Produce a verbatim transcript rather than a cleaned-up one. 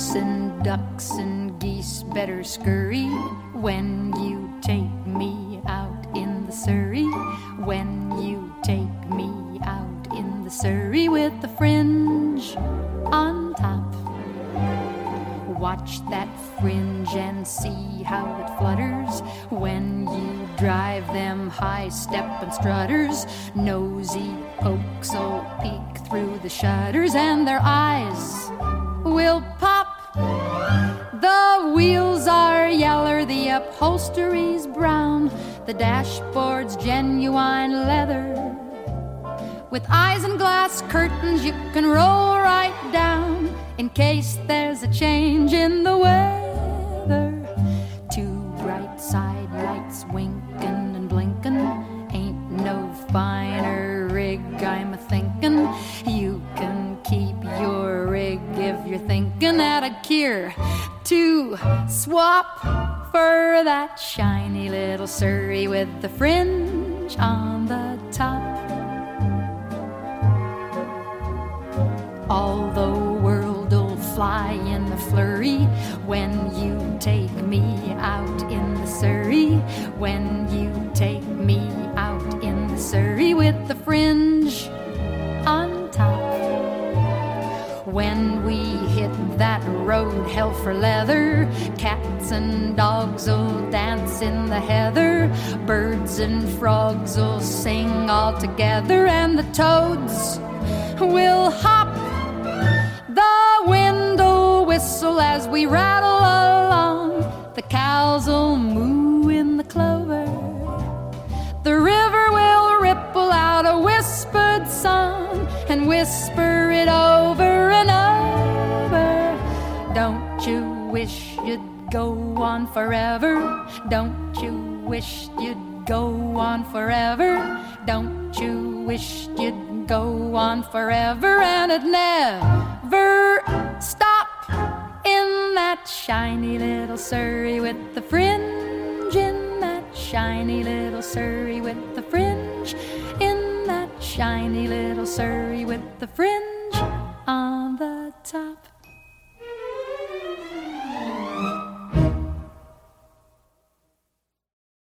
Rooks and ducks and geese better scurry when you take me out in the Surrey, when you take me out in the Surrey with the fringe on top. Watch that fringe and see how it flutters when you drive them high-steppin' strutters. Nosy pokes'll peek through the shutters and their eyes will pop. The wheels are yeller, the upholstery's brown, the dashboard's genuine leather. With eyes and glass curtains you can roll right down in case there's a change in the weather. Two bright side lights winkin' and blinkin', ain't no finer rig I'm a-thinkin'. You can keep your rig if you're thinkin' at a gear to swap for that shiny little Surrey with the fringe on the top. All the world'll fly in a flurry when you take me out in the Surrey, when you take me out in the Surrey with the fringe on top. When we hit that road hell for leather, cats and dogs'll dance in the heather, birds and frogs'll sing all together, and the toads will hop. The wind'll whistle as we rattle along, the cows'll moo in the clover, the river will ripple out a whispered song and whisper it over and over. Don't you wish you'd go on forever? Don't you wish you'd go on forever? Don't you wish you'd go on forever and it never stop in that shiny little Surrey with the fringe, in that shiny little Surrey with the fringe, in that shiny little Surrey with the fringe on the top.